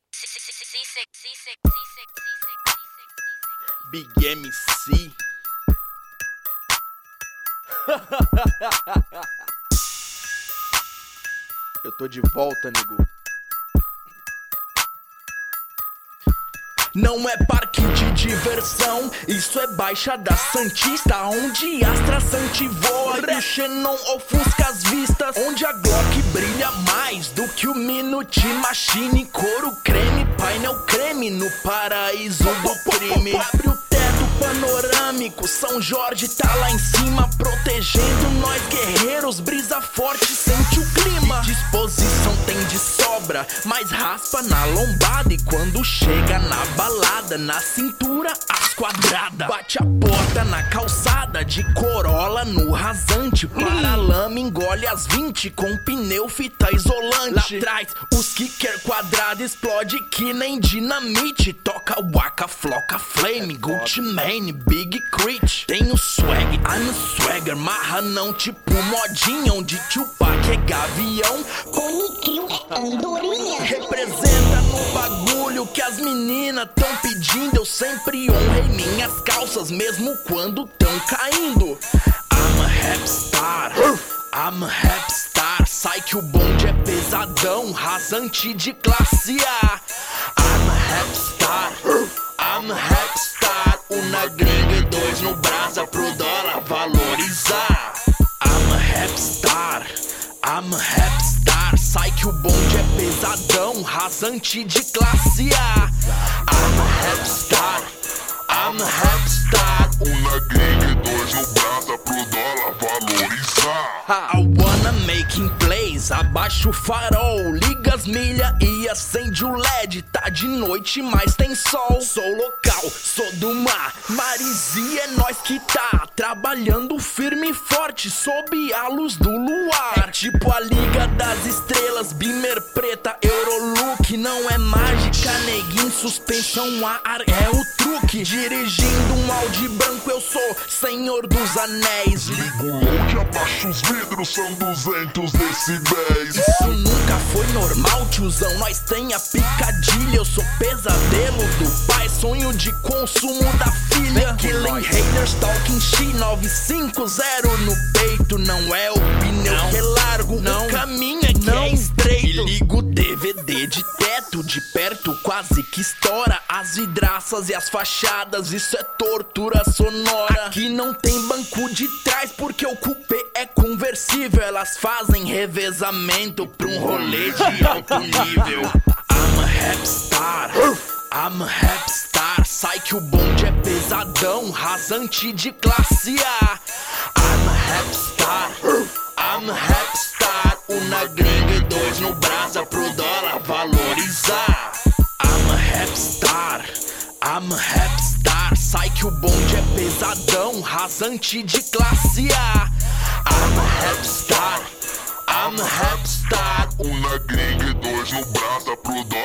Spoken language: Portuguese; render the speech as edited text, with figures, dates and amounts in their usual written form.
Big MC. Eu tô de volta, nego. Não é parque de diversão, isso é Baixada Santista, onde as traçante voa e o Xenon ofusca as vistas, onde a Glock brilha mais do que o Minute Machine, couro creme, painel creme no paraíso do crime. Abre o teto panorâmico, São Jorge tá lá em cima, protegendo nós guerreiros, brisa forte, sente o clima. Disposição tem de sobra, mas raspa na lombada, e quando chega na balada, na cintura as quadradas. Bate a porta na calçada, de Corolla no rasante, paralama engole as 20 com pneu fita isolante. Lá atrás os kicker quadrado explode que nem dinamite, toca waka, floca, flame, Gucci Mane, Big Crit. Tem o swag, I'm a swagger, marra não tipo modinha, onde Tupac é gavião, Poniquinho é andorinha. representa no bagulho que as meninas tão pedindo. Eu sempre honrei minhas calças, mesmo quando tão caindo. I'm a rapstar, I'm a rapstar. Sai que o bonde é pesadão, rasante de classe A. I'm a rapstar, I'm a rapstar. Um na gringa e dois no brasa pro dólar valorizar. I'm a rapstar, I'm a rapstar. Sai que o bonde é pesadão, rasante de classe A. I'm a rapstar, I'm a rapstar. Um na gringa e dois no brasa pro dólar valorizar. I wanna making plays, abaixa o farol, liga as milhas e acende o LED. Tá de noite, mas tem sol. Sou local, sou do mar, Marizia é nós que tá trabalhando firme e forte sob a luz do luar. É tipo a Liga das Estrelas, Beamer preta, Eurolook. Não é mágica, neguinho, suspensão a ar é o truque. Dirigindo um Audi branco eu sou Senhor dos Anéis. Ligo o load, abaixo os vidros, são 200 decibéis. Isso nunca foi normal, tiozão, nós tem a picadilha. Eu sou pesadelo do pai, sonho de consumo da filha. Killing haters, talking shit, 950 no peito. Não é o pneu que é largo, não. O caminho é que é estreito. E ligo o DVD de teto, de perto quase que estoura as vidraças e as fachadas, isso é tortura sonora. Aqui não tem banco de trás porque o cupê é conversível. Elas fazem revezamento pra um rolê de alto nível. I'm a rapstar, I'm a rapstar. Sai que o bonde é pesadão, rasante de classe A. I'm a rapstar, I'm a rapstar. Um na gringa e dois no brasa pro dólar valorizar. I'm a rapstar, I'm a rapstar. Sai que o bonde é pesadão, rasante de classe A. I'm a rapstar, I'm a rapstar. Um na gringa e dois no brasa pro dólar